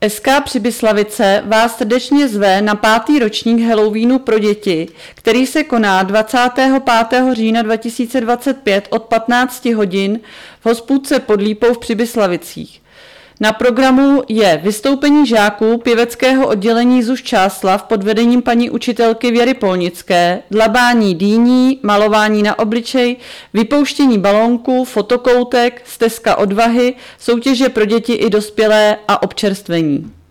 SK Přibyslavice vás srdečně zve na 5. ročník Halloweenu pro děti, který se koná 25. října 2025 od 15 hodin v hospůdce Pod Lípou v Přibyslavicích. Na programu je vystoupení žáků pěveckého oddělení ZUŠ Čáslav pod vedením paní učitelky Věry Polnické, dlabání dýní, malování na obličej, vypouštění balónků, fotokoutek, stezka odvahy, soutěže pro děti i dospělé a občerstvení.